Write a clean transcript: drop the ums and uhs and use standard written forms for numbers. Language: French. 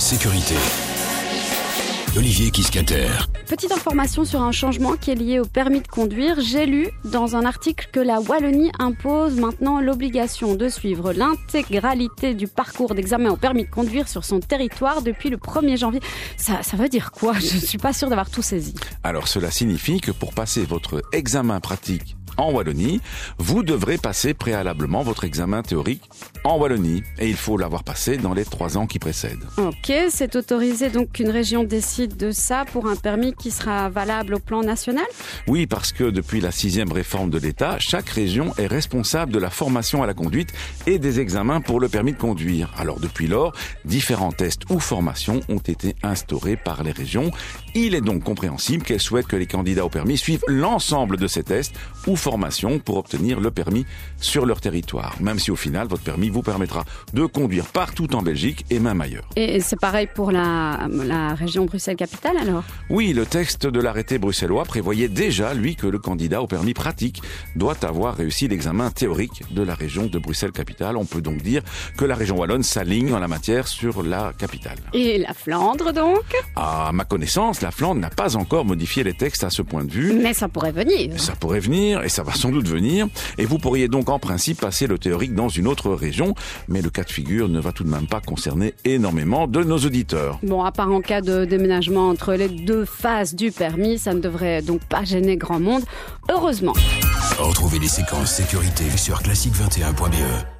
sécurité. Olivier Kiscater. Petite information sur un changement qui est lié au permis de conduire. J'ai lu dans un article que la Wallonie impose maintenant l'obligation de suivre l'intégralité du parcours d'examen au permis de conduire sur son territoire depuis le 1er janvier. Ça veut dire quoi ? Je ne suis pas sûre d'avoir tout saisi. Alors cela signifie que pour passer votre examen pratique en Wallonie, vous devrez passer préalablement votre examen théorique en Wallonie. Et il faut l'avoir passé dans les 3 ans qui précèdent. Ok, c'est autorisé donc qu'une région décide de ça pour un permis qui sera valable au plan national ? Oui, parce que depuis la 6e réforme de l'État, chaque région est responsable de la formation à la conduite et des examens pour le permis de conduire. Alors depuis lors, différents tests ou formations ont été instaurés par les régions. Il est donc compréhensible qu'elles souhaitent que les candidats au permis suivent l'ensemble de ces tests ou formations pour obtenir le permis sur leur territoire. Même si au final, votre permis vous permettra de conduire partout en Belgique et même ailleurs. Et c'est pareil pour la région Bruxelles-Capitale alors ? Oui, le texte de l'arrêté bruxellois prévoyait déjà, lui, que le candidat au permis pratique doit avoir réussi l'examen théorique de la région de Bruxelles-Capitale. On peut donc dire que la région wallonne s'aligne en la matière sur la capitale. Et la Flandre donc ? À ma connaissance, la Flandre n'a pas encore modifié les textes à ce point de vue. Mais ça pourrait venir. Ça pourrait venir, et ça va sans doute venir. Et vous pourriez donc en principe passer le théorique dans une autre région. Mais le cas de figure ne va tout de même pas concerner énormément de nos auditeurs. Bon, à part en cas de déménagement entre les 2 phases du permis, ça ne devrait donc pas gêner grand monde. Heureusement. Retrouvez les séquences sécurité sur classique21.be.